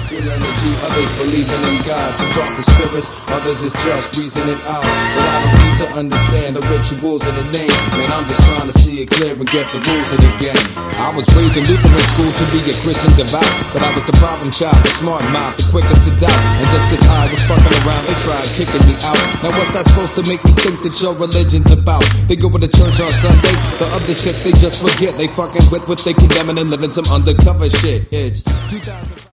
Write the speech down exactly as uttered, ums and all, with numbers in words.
masculine energy, others believing in God. Some talk to spirits, others is just reasoning odds. But I don't need to understand the rituals of the name. Man, I'm just trying to see it clear and get the rules of the game. I was raised in Lutheran school to be a Christian devout, but I was the problem child, the smart mouth, the quickest to doubt. And just cause I was fucking around, they tried kicking me out. Now what's that supposed to make me think that your religion's about? They go to church on Sunday, the other six they just forget. They fucking with what they condemning and living some undercover shit. It's two thousand